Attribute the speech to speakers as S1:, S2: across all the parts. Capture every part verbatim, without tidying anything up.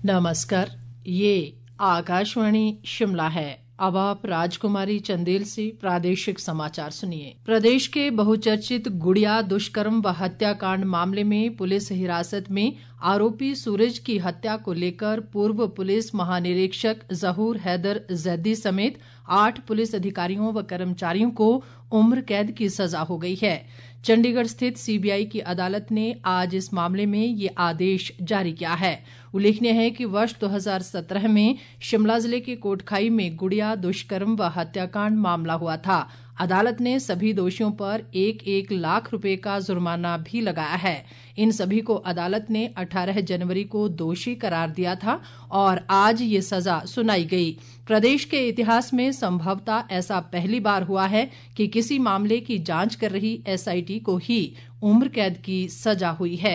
S1: नमस्कार, ये आकाशवाणी शिमला है। अब आप राजकुमारी चंदेल से प्रादेशिक समाचार सुनिए। प्रदेश के बहुचर्चित गुड़िया दुष्कर्म व हत्याकांड मामले में पुलिस हिरासत में आरोपी सूरज की हत्या को लेकर पूर्व पुलिस महानिरीक्षक जहूर हैदर जैदी समेत आठ पुलिस अधिकारियों व कर्मचारियों को उम्र कैद की सजा हो गई है। चंडीगढ़ स्थित सीबीआई की अदालत ने आज इस मामले में ये आदेश जारी किया है। उल्लेखनीय है कि वर्ष दो हज़ार सत्रह में शिमला जिले के कोटखाई में गुड़िया दुष्कर्म व हत्याकांड मामला हुआ था। अदालत ने सभी दोषियों पर एक एक लाख रुपए का जुर्माना भी लगाया है। इन सभी को अदालत ने अठारह जनवरी को दोषी करार दिया था और आज ये सजा सुनाई गई। प्रदेश के इतिहास में संभवतः ऐसा पहली बार हुआ है कि किसी मामले की जांच कर रही एसआईटी को ही उम्र कैद की सजा हुई है।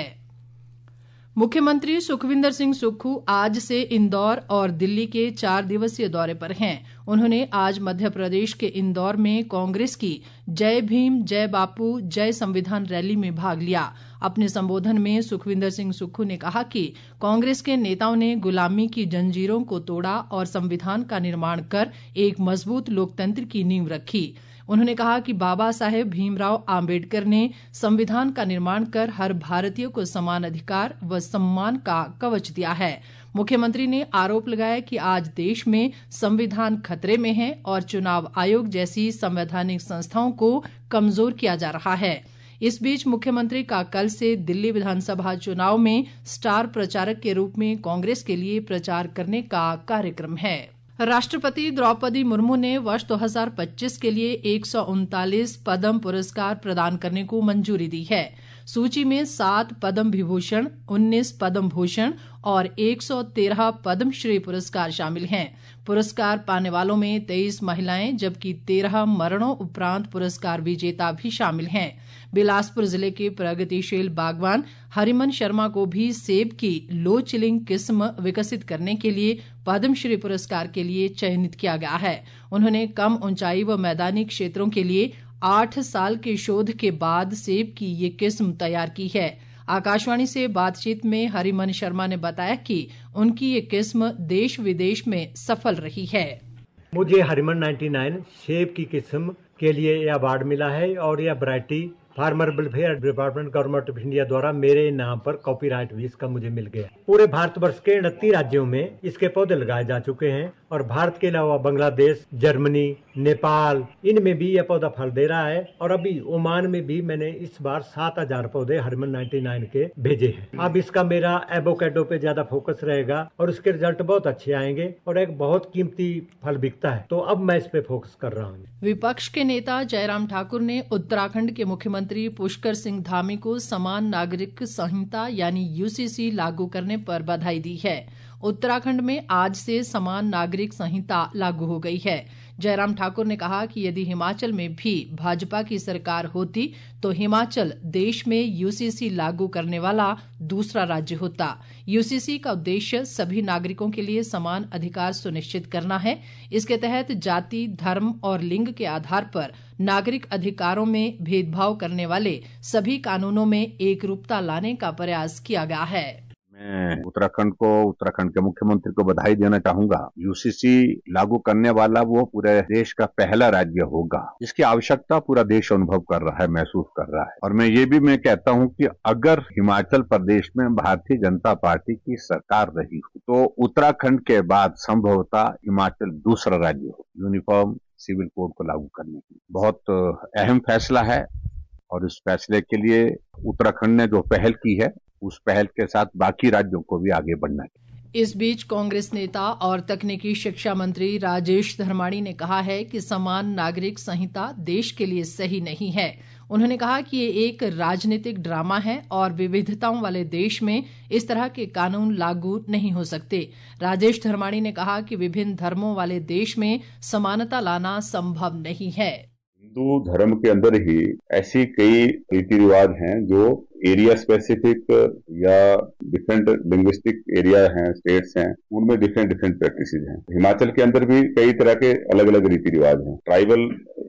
S1: मुख्यमंत्री सुखविंदर सिंह सुक्खू आज से इंदौर और दिल्ली के चार दिवसीय दौरे पर हैं। उन्होंने आज मध्य प्रदेश के इंदौर में कांग्रेस की जय भीम जय बापू जय संविधान रैली में भाग लिया। अपने संबोधन में सुखविंदर सिंह सुक्खू ने कहा कि कांग्रेस के नेताओं ने गुलामी की जंजीरों को तोड़ा और संविधान का निर्माण कर एक मजबूत लोकतंत्र की नींव रखी। उन्होंने कहा कि बाबा साहेब भीमराव आम्बेडकर ने संविधान का निर्माण कर हर भारतीय को समान अधिकार व सम्मान का कवच दिया है। मुख्यमंत्री ने आरोप लगाया कि आज देश में संविधान खतरे में है और चुनाव आयोग जैसी संवैधानिक संस्थाओं को कमजोर किया जा रहा है। इस बीच मुख्यमंत्री का कल से दिल्ली विधानसभा चुनाव में स्टार प्रचारक के रूप में कांग्रेस के लिए प्रचार करने का कार्यक्रम है। राष्ट्रपति द्रौपदी मुर्मू ने वर्ष दो हज़ार पच्चीस के लिए एक सौ उनतालीस पद्म पुरस्कार प्रदान करने को मंजूरी दी है। सूची में सात पद्म विभूषण, उन्नीस पद्म भूषण और एक सौ तेरह पद्मश्री पुरस्कार शामिल हैं। पुरस्कार पाने वालों में तेईस महिलाएं जबकि तेरह मरणों उपरांत पुरस्कार विजेता भी शामिल हैं। बिलासपुर जिले के प्रगतिशील बागवान हरिमन शर्मा को भी सेब की लो चिलिंग किस्म विकसित करने के लिए पद्मश्री पुरस्कार के लिए चयनित किया गया है। उन्होंने कम ऊंचाई व मैदानी क्षेत्रों के लिए आठ साल के शोध के बाद सेब की ये किस्म तैयार की है। आकाशवाणी से बातचीत में हरिमन शर्मा ने बताया कि उनकी ये किस्म देश विदेश में सफल रही है।
S2: मुझे हरिमन निन्यानवे सेब की किस्म के लिए यह अवार्ड मिला है और यह variety farmer welfare department government of India द्वारा मेरे नाम पर कॉपीराइट भी इसका मुझे मिल गया। पूरे भारतवर्ष के उनतीस राज्यों में इसके पौधे लगाए जा चुके हैं और भारत के अलावा बांग्लादेश, जर्मनी, नेपाल इनमें भी यह पौधा फल दे रहा है और अभी ओमान में भी मैंने इस बार सात हजार पौधे हरिमन निन्यानवे के भेजे हैं। अब इसका मेरा एवोकेडो पे ज्यादा फोकस रहेगा और उसके रिजल्ट बहुत अच्छे आएंगे और एक बहुत कीमती फल बिकता है, तो अब मैं इस पे फोकस कर रहा हूँ।
S1: विपक्ष के नेता जयराम ठाकुर ने उत्तराखंड के मुख्यमंत्री मंत्री पुष्कर सिंह धामी को समान नागरिक संहिता यानी यूसीसी लागू करने पर बधाई दी है। उत्तराखंड में आज से समान नागरिक संहिता लागू हो गई है। जयराम ठाकुर ने कहा कि यदि हिमाचल में भी भाजपा की सरकार होती तो हिमाचल देश में यूसीसी लागू करने वाला दूसरा राज्य होता। यूसीसी का उद्देश्य सभी नागरिकों के लिए समान अधिकार सुनिश्चित करना है। इसके तहत जाति, धर्म और लिंग के आधार पर नागरिक अधिकारों में भेदभाव करने वाले सभी कानूनों में एकरूपता लाने का प्रयास किया गया है।
S3: मैं उत्तराखंड को उत्तराखंड के मुख्यमंत्री को बधाई देना चाहूंगा। यूसीसी लागू करने वाला वो पूरे देश का पहला राज्य होगा। इसकी आवश्यकता पूरा देश अनुभव कर रहा है, महसूस कर रहा है। और मैं ये भी मैं कहता हूं कि अगर हिमाचल प्रदेश में भारतीय जनता पार्टी की सरकार रही हो तो उत्तराखंड के बाद संभवतः हिमाचल दूसरा राज्य हो यूनिफॉर्म सिविल कोड को लागू करने की। बहुत अहम फैसला है और इस फैसले के लिए उत्तराखंड ने जो पहल की है उस पहल के साथ बाकी राज्यों को भी आगे बढ़ना है।
S1: इस बीच कांग्रेस नेता और तकनीकी शिक्षा मंत्री राजेश धर्माणी ने कहा है कि समान नागरिक संहिता देश के लिए सही नहीं है। उन्होंने कहा कि ये एक राजनीतिक ड्रामा है और विविधताओं वाले देश में इस तरह के कानून लागू नहीं हो सकते। राजेश धर्माणी ने कहा कि विभिन्न धर्मों वाले देश में समानता लाना संभव नहीं है।
S3: हिंदू धर्म के अंदर ही ऐसी कई रीति रिवाज हैं जो एरिया स्पेसिफिक या डिफरेंट लिंग्विस्टिक एरिया हैं, स्टेट्स हैं, उनमें डिफरेंट डिफरेंट प्रैक्टिसेज हैं। हिमाचल के अंदर भी कई तरह के अलग अलग रीति रिवाज हैं। ट्राइबल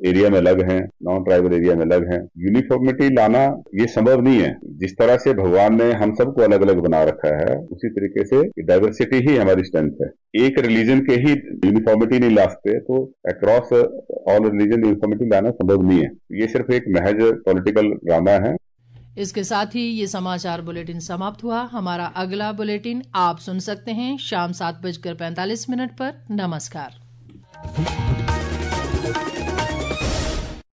S3: एरिया में अलग हैं, नॉन ट्राइबल एरिया में अलग हैं। यूनिफॉर्मिटी लाना ये संभव नहीं है। जिस तरह से भगवान ने हम सबको अलग अलग बना रखा है, उसी तरीके से डाइवर्सिटी ही हमारी स्ट्रेंथ है। एक रिलीजन के ही यूनिफॉर्मिटी नहीं ला सकते, तो अक्रॉस ऑल रिलीजन यूनिफॉर्मिटी लाना संभव नहीं है। ये सिर्फ एक महज पॉलिटिकल ड्रामा है।
S1: इसके साथ ही ये समाचार बुलेटिन समाप्त हुआ। हमारा अगला बुलेटिन आप सुन सकते हैं शाम सात बजकर पैंतालीस मिनट पर। नमस्कार।